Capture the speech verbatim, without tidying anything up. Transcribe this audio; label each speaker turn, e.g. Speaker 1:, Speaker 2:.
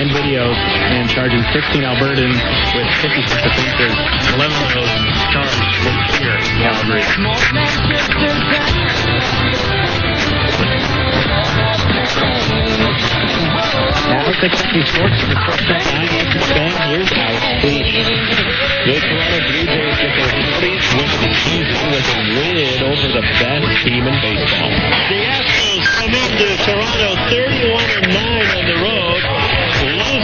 Speaker 1: nine videos and charging sixteen Albertans with fifty-six offenses. eleven of those charged with here in Calgary. Now six fifty Sports for Sports Talk nine eighty Fan. Here's Alex Cleach.
Speaker 2: The Toronto Blue Jays get their fortieth win of the season with a win over the best team in baseball.
Speaker 3: The Astros come into Toronto thirty-one and nine on the road.